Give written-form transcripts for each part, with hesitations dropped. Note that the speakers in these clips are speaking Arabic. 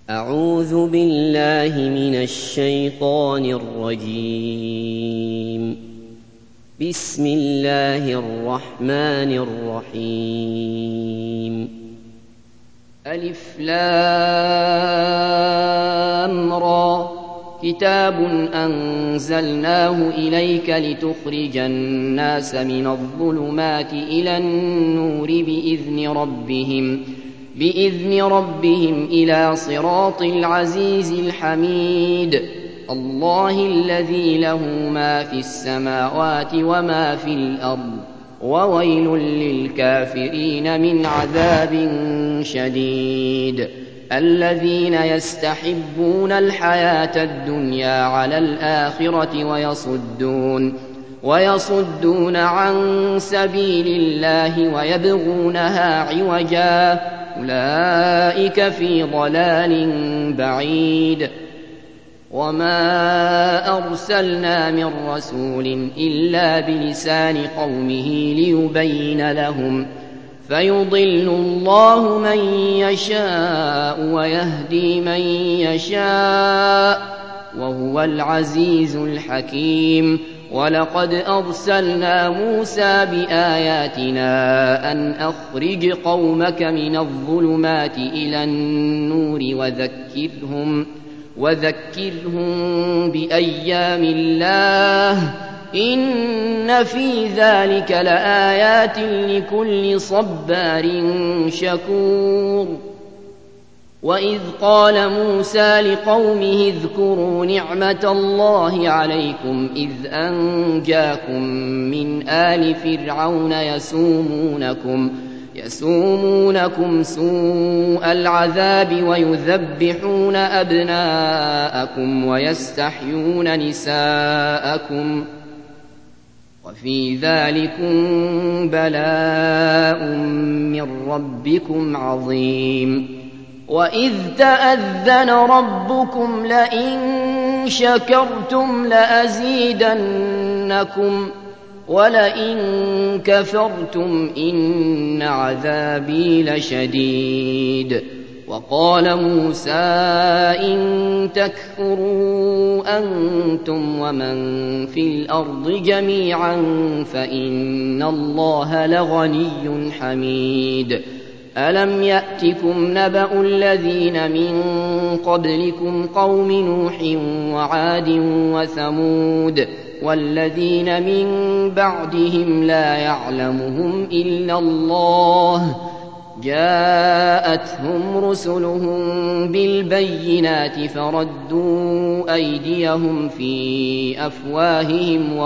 أعوذ بالله من الشيطان الرجيم. بسم الله الرحمن الرحيم. ألف لام را كتاب أنزلناه إليك لتخرج الناس من الظلمات إلى النور بإذن ربهم إلى صراط العزيز الحميد. الله الذي له ما في السماوات وما في الأرض، وويل للكافرين من عذاب شديد. الذين يستحبون الحياة الدنيا على الآخرة ويصدون عن سبيل الله ويبغونها عوجا، أولئك في ضلال بعيد. وما أرسلنا من رسول إلا بلسان قومه ليبين لهم، فيضل الله من يشاء ويهدي من يشاء، وهو العزيز الحكيم. ولقد أرسلنا موسى بآياتنا أن أخرج قومك من الظلمات إلى النور وذكرهم بأيام الله، إن في ذلك لآيات لكل صبار شكور. وإذ قال موسى لقومه اذكروا نعمة الله عليكم إذ أنجاكم من آل فرعون يسومونكم سوء العذاب ويذبحون أبناءكم ويستحيون نساءكم، وفي ذلكم بلاء من ربكم عظيم. وإذ تأذن ربكم لئن شكرتم لأزيدنكم ولئن كفرتم إن عذابي لشديد. وقال موسى إن تكفروا أنتم ومن في الأرض جميعا فإن الله لغني حميد. ألم يأتكم نبأ الذين من قبلكم قوم نوح وعاد وثمود والذين من بعدهم لا يعلمهم إلا الله، جاءتهم رسلهم بالبينات فردوا أيديهم في أفواههم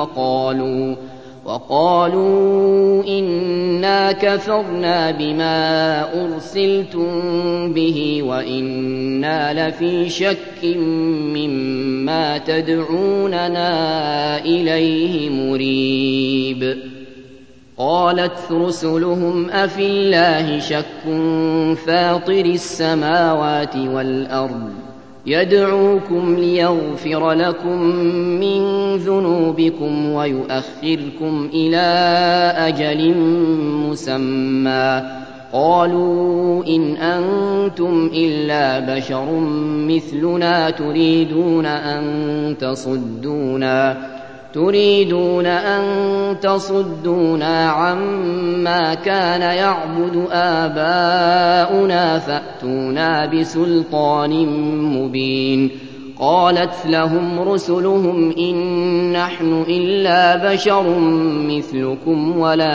وقالوا إنا كفرنا بما أرسلتم به وإنا لفي شك مما تدعوننا إليه مريب. قالت رسلهم أفي الله شك فاطر السماوات والأرض يدعوكم ليغفر لكم من ذنوبكم ويؤخركم إلى أجل مسمى، قالوا إن أنتم إلا بشر مثلنا تريدون أن تصدونا عما كان يعبد آباؤنا فأتونا بسلطان مبين. قالت لهم رسلهم إن نحن إلا بشر مثلكم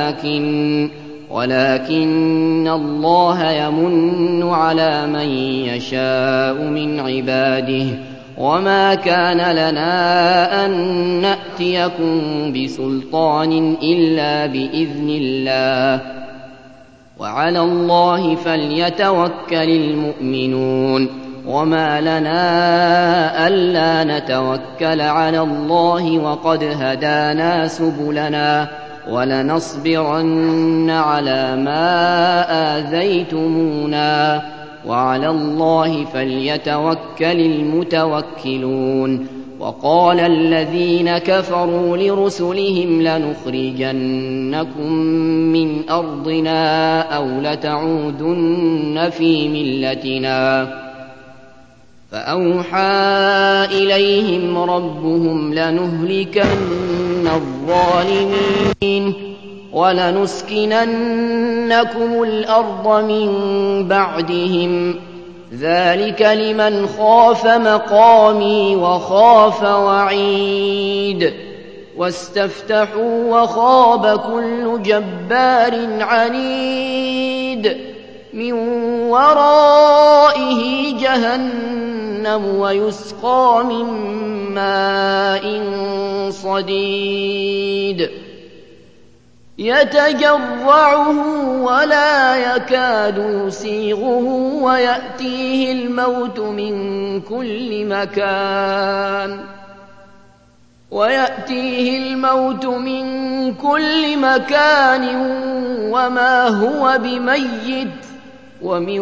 ولكن الله يمن على من يشاء من عباده، وما كان لنا أن نأتيكم بسلطان إلا بإذن الله، وعلى الله فليتوكل المؤمنون. وما لنا ألا نتوكل على الله وقد هدانا سبلنا ولنصبرن على ما آذيتمونا، وعلى الله فليتوكل المتوكلون. وقال الذين كفروا لرسلهم لنخرجنكم من أرضنا أو لتعودن في ملتنا، فأوحى إليهم ربهم لنهلكن الظالمين ولنسكننكم الأرض من بعدهم ذلك لمن خاف مقامي وخاف وعيد واستفتحوا وخاب كل جبار عنيد من ورائه جهنم ويسقى من ماء صديد يتجرعه ولا يكاد يسيغه ويأتيه الموت من كل مكان وما هو بميت ومن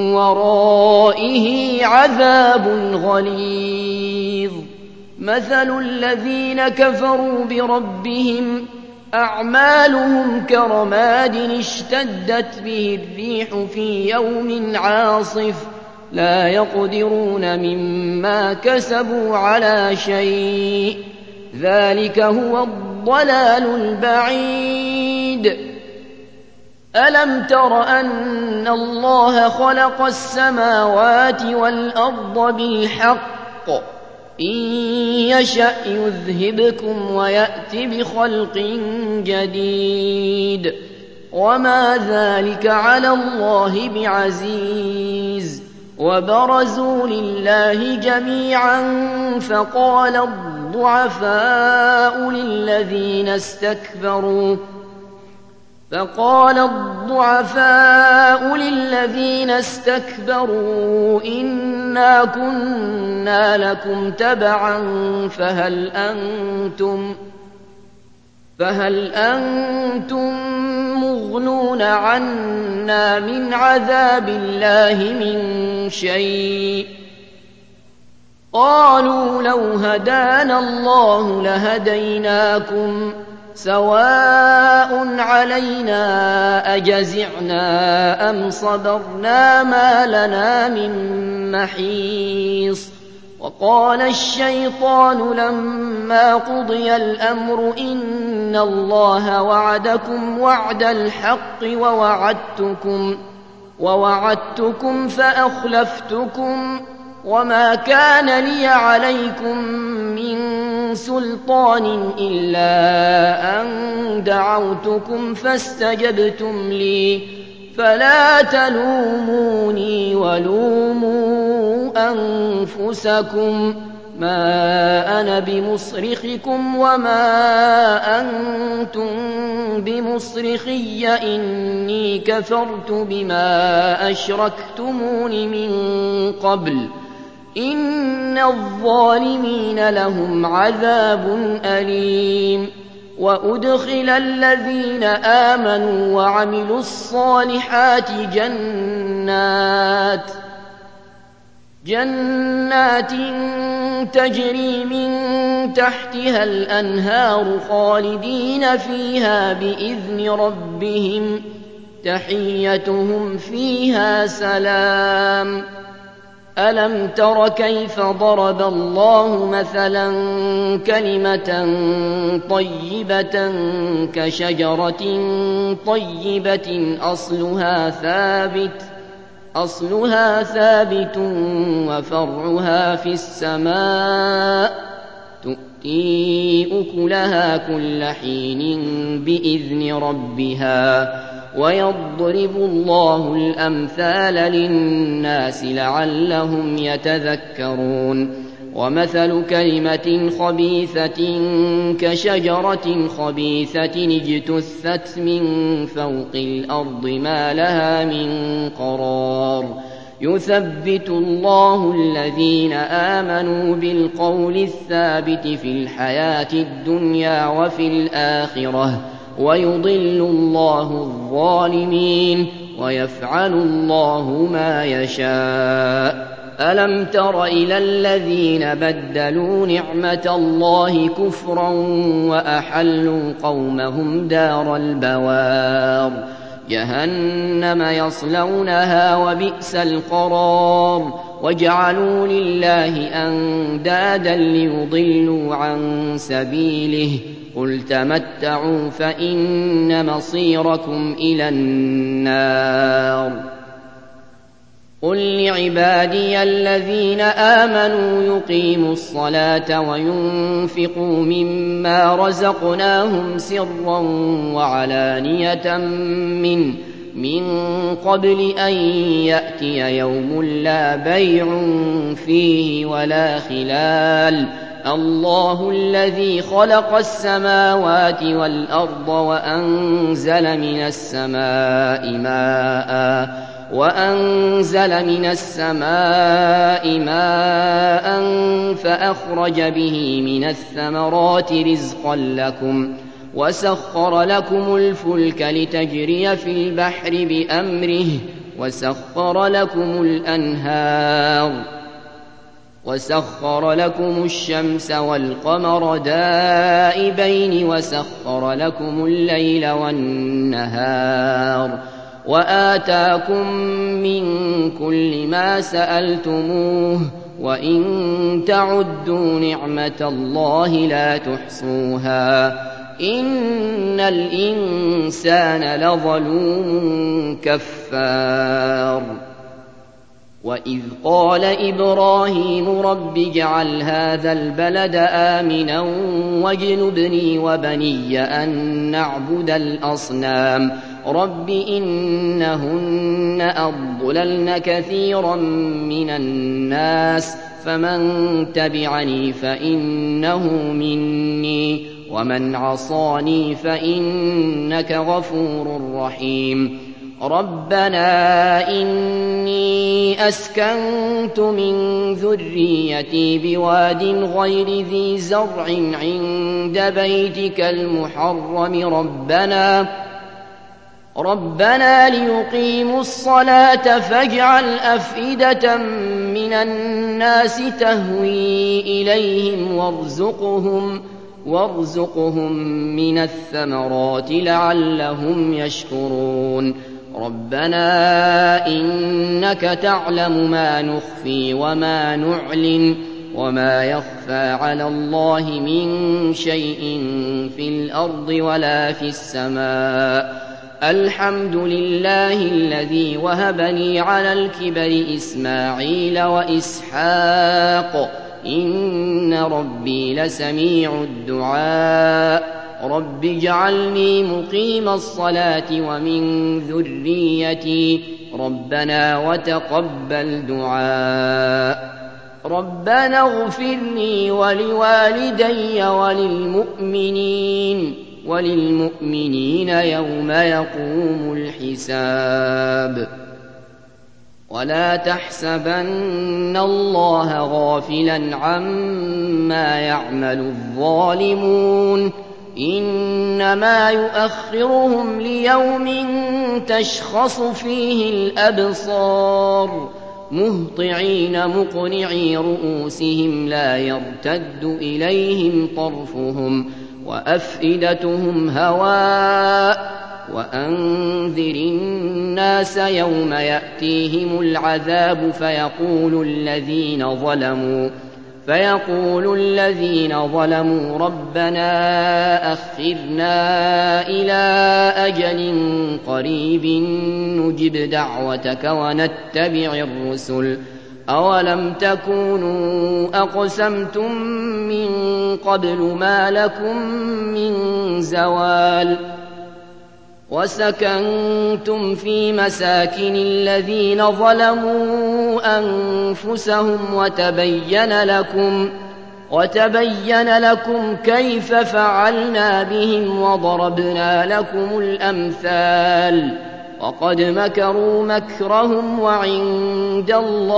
ورائه عذاب غليظ مثل الذين كفروا بربهم أعمالهم كرماد اشتدت به الريح في يوم عاصف لا يقدرون مما كسبوا على شيء ذلك هو الضلال البعيد ألم تر أن الله خلق السماوات والأرض بالحق إن يشأ يذهبكم ويأت بخلق جديد وما ذلك على الله بعزيز وبرزوا لله جميعا فقال الضعفاء للذين استكبروا إنا كنا لكم تبعا فهل أنتم مغنون عنا من عذاب الله من شيء قالوا لو هدانا الله لهديناكم سواء علينا أجزعنا أم صبرنا ما لنا من محيص وقال الشيطان لما قضي الأمر إن الله وعدكم وعد الحق ووعدتكم فأخلفتكم وما كان لي عليكم من سلطان إلا أن دعوتكم فاستجبتم لي فلا تلوموني ولوموا أنفسكم ما أنا بمصرخكم وما أنتم بمصرخي إني كفرت بما أشركتمون من قبل إن الظالمين لهم عذاب أليم وأدخل الذين آمنوا وعملوا الصالحات جنات تجري من تحتها الأنهار خالدين فيها بإذن ربهم تحيتهم فيها سلام ألم تر كيف ضرب الله مثلا كلمة طيبة كشجرة طيبة أصلها ثابت وفرعها في السماء تؤتي أكلها كل حين بإذن ربها ويضرب الله الأمثال للناس لعلهم يتذكرون ومثل كلمة خبيثة كشجرة خبيثة اجتثت من فوق الأرض ما لها من قرار يثبت الله الذين آمنوا بالقول الثابت في الحياة الدنيا وفي الآخرة ويضل الله الظالمين ويفعل الله ما يشاء ألم تر إلى الذين بدلوا نعمة الله كفرا وأحلوا قومهم دار البوار جهنم يصلونها وبئس القرار وجعلوا لله أندادا ليضلوا عن سبيله قل تمتعوا فإن مصيركم إلى النار قل لعبادي الذين آمنوا يقيموا الصلاة وينفقوا مما رزقناهم سرا وعلانية من قبل أن يأتي يوم لا بيع فيه ولا خلال الله الذي خلق السماوات والأرض وأنزل من السماء ماء فأخرج به من الثمرات رزقا لكم وسخر لكم الفلك لتجري في البحر بأمره وسخر لكم الأنهار وسخر لكم الشمس والقمر دائبين وسخر لكم الليل والنهار وآتاكم من كل ما سألتموه وإن تعدوا نعمة الله لا تحصوها إن الإنسان لظلوم كفار وإذ قال إبراهيم رب اجعل هذا البلد آمنا واجنبني وبني أن نعبد الأصنام رب إنهن أضللن كثيرا من الناس فمن تبعني فإنه مني ومن عصاني فإنك غفور رحيم ربنا إني أسكنت من ذريتي بواد غير ذي زرع عند بيتك المحرم ربنا ليقيموا الصلاة فاجعل أفئدة من الناس تهوي إليهم وارزقهم من الثمرات لعلهم يشكرون ربنا إنك تعلم ما نخفي وما نعلن وما يخفى على الله من شيء في الأرض ولا في السماء الحمد لله الذي وهبني على الكبر إسماعيل وإسحاق إن ربي لسميع الدعاء رب اجعلني مقيم الصلاة ومن ذريتي ربنا وتقبل دعاء ربنا اغفر لي ولوالدي وللمؤمنين يوم يقوم الحساب ولا تحسبن الله غافلا عما يعمل الظالمون إنما يؤخرهم ليوم تشخص فيه الأبصار مهطعين مقنعي رؤوسهم لا يرتد إليهم طرفهم وأفئدتهم هواء وأنذر الناس يوم يأتيهم العذاب فيقول الذين ظلموا ربنا أخرنا إلى أجل قريب نجب دعوتك ونتبع الرسل أولم تكونوا أقسمتم من قبل ما لكم من زوال وسكنتم في مساكن الذين ظلموا أنفسهم وتبين لكم كيف فعلنا بهم وضربنا لكم الأمثال وقد مكروا مكرهم وعند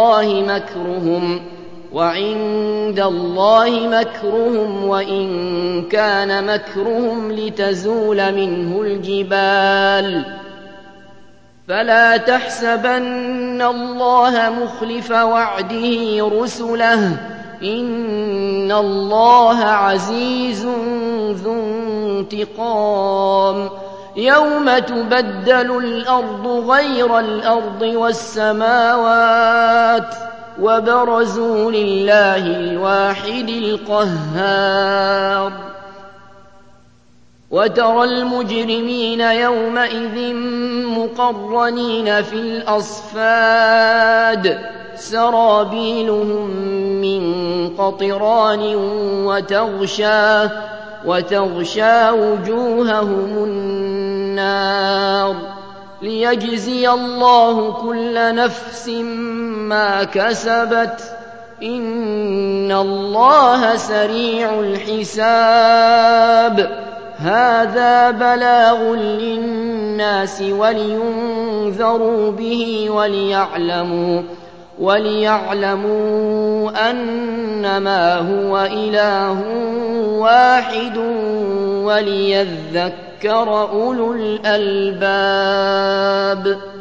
الله مكرهم وإن كان مكرهم لتزول منه الجبال فلا تحسبن الله مخلف وعده رسله إن الله عزيز ذو انتقام يَوْمَ تُبَدَّلُ الْأَرْضُ غَيْرَ الْأَرْضِ وَالسَّمَاوَاتُ وَبَرَزُوا لِلَّهِ الْوَاحِدِ الْقَهَّارِ وَتَرَى الْمُجْرِمِينَ يَوْمَئِذٍ مُّقَرَّنِينَ فِي الْأَصْفَادِ سَرَابِيلُهُم مِّن قَطِرَانٍ وَتَغْشَىٰ وُجُوهَهُمُ النَّارُ لِيَجْزِيَ اللَّهُ كُلَّ نَفْسٍ مَّا كَسَبَتْ ۚ إِنَّ اللَّهَ سَرِيعُ الْحِسَابِ هَٰذَا بَلَاغٌ لِّلنَّاسِ وَلِيُنذَرُوا بِهِ وَلِيَعْلَمُوا أَنَّمَا هُوَ إِلَٰهٌ وَاحِدٌ وَلِيَذَّكَّرَ أُولُو الْأَلْبَابِ